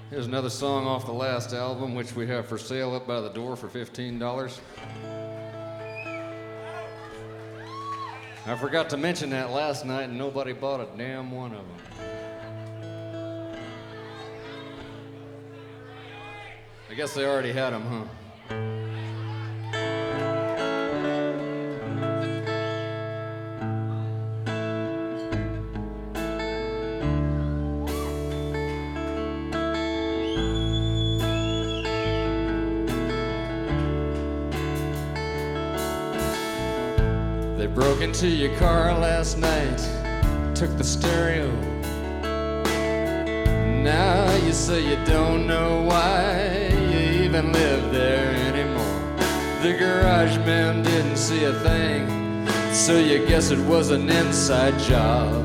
Here's another song off the last album, which we have for sale up by the door for $15. I forgot to mention that last night, and nobody bought a damn one of them. I guess they already had them, huh? They broke into your car last night, took the stereo. Now you say you don't know why you even live there anymore. The garage man didn't see a thing, so you guess it was an inside job.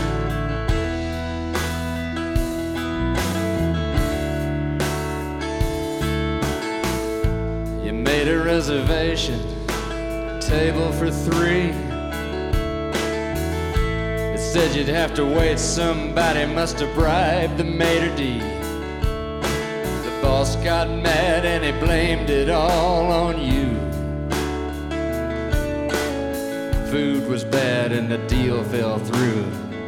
You made a reservation, table for 3. It said you'd have to wait, somebody must have bribed the maitre d'. The boss got mad and he blamed it all on you. Food was bad and the deal fell through.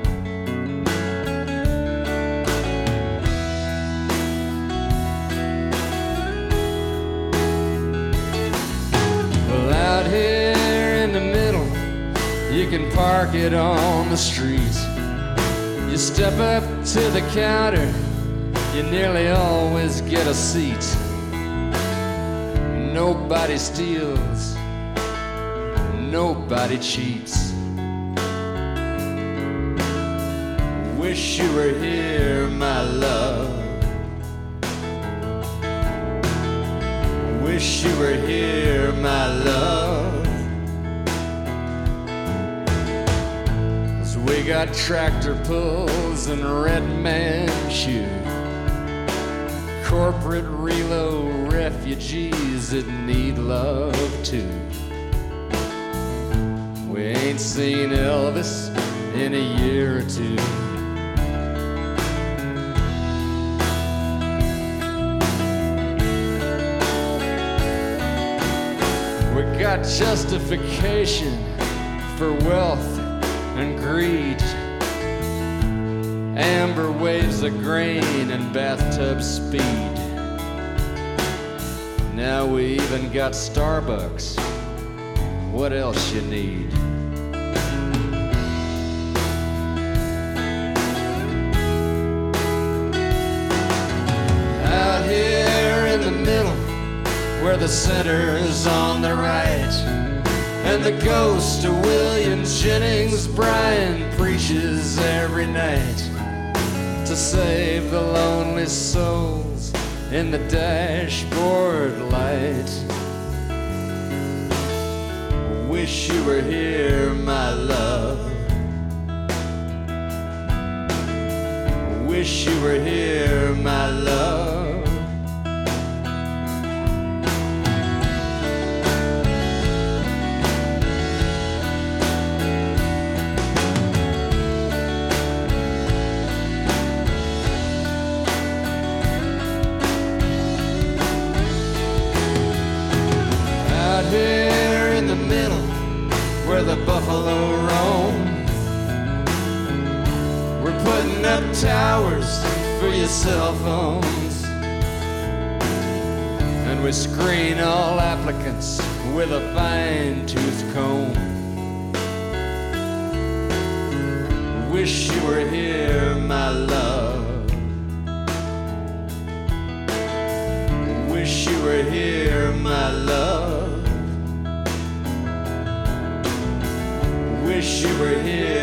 Well, out here in the middle, you can park it on the street. You step up to the counter, you nearly always get a seat. Nobody steals, nobody cheats. Wish you were here, my love. Wish you were here, my love. We got tractor pulls and red Manchu, corporate reload refugees that need love too. We ain't seen Elvis in a year or two. We got justification for wealth and greed, amber waves of grain and bathtub speed. Now we even got Starbucks. What else you need? Out here in the middle, where the center's on the right, and the ghost of William Jennings Bryan preaches every night to save the lonely souls in the dashboard light. Wish you were here, my love. Wish you were here, my love. Here in the middle, where the buffalo roam, we're putting up towers for your cell phones, and we screen all applicants with a fine-tooth comb. Wish you were here, my love. Wish you were here, my love. Wish you were here.